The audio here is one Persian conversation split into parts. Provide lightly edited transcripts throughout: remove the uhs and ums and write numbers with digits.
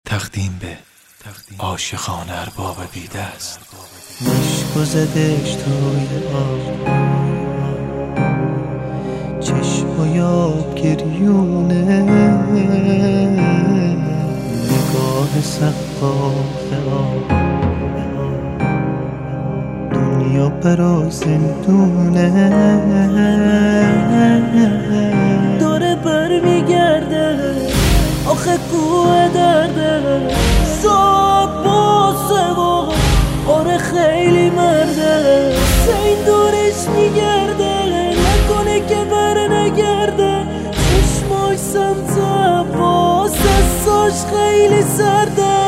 تقدیم به عاشقان ارباب بی‌دست. مشکو زدش توی آب، چشم و یاب گریونه، نگاه سقاف آب، دنیا برا زندونه. داره بر میگرده آخه کوه درده، صاحب باسه و آره خیلی مرده. این دورش میگرده نکنه که بر نگرده، چشماش سمت عباس، دستاش خیلی سرده.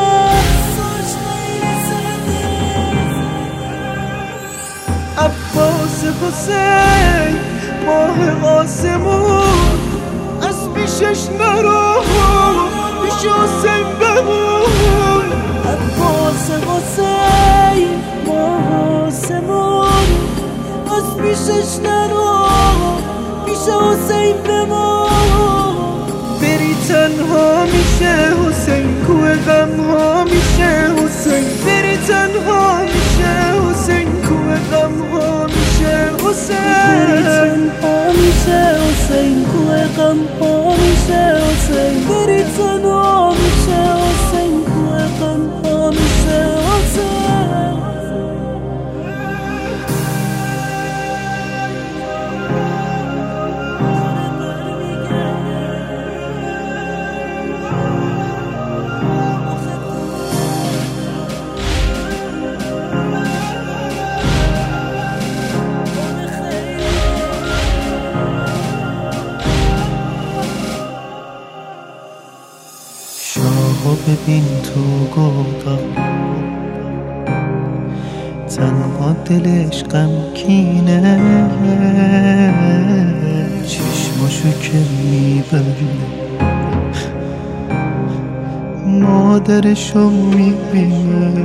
عباس حسین ماه آسمون، از پیشش نرو پیش حسین بمون. عباس حسین ماه آسمون، از پیشش نرو پیش حسین بمون. بری تنها میشه حسین، کوه غم ها میشه حسین. بری تنها میشه حسین، کوه غم ها میشه حسین. بری تنها میشه حسین، کوه غم ها میشه حسین. بری تنها میشه حسین، کوه غم ها میشه حسین. شاهو ببین تو گودال، تنها دلش غمگینه، چشماشو که میبره مادرشو میبینه.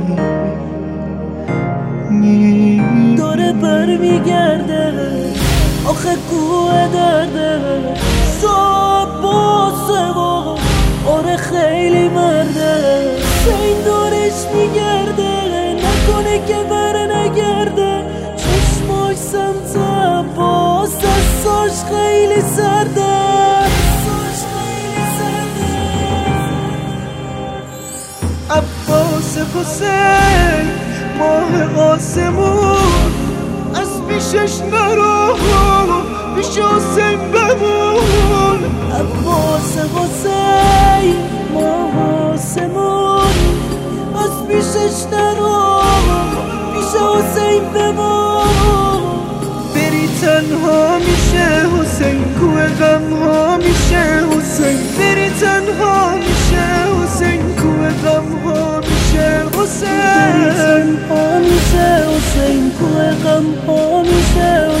داره بر میگرده آخه کوه درده، صاحب باسه و آره خیلی مرده. این دورش میگرده نکنه که بر نگرده، چشماش سمت عباس، دستاش خیلی سرده. عباس حسین ماه آسمون، از پیشش نرو پیش حسین بمون. عباس حسین ماه آسمون، از پیشش نرو پیش حسین بمون. بری تنها میشه حسین، کوه غم ها میشه حسین. بری تنها میشه حسین، کوه غم ها میشه حسین. بری تنها میشه حسین، کوه غم ها میشه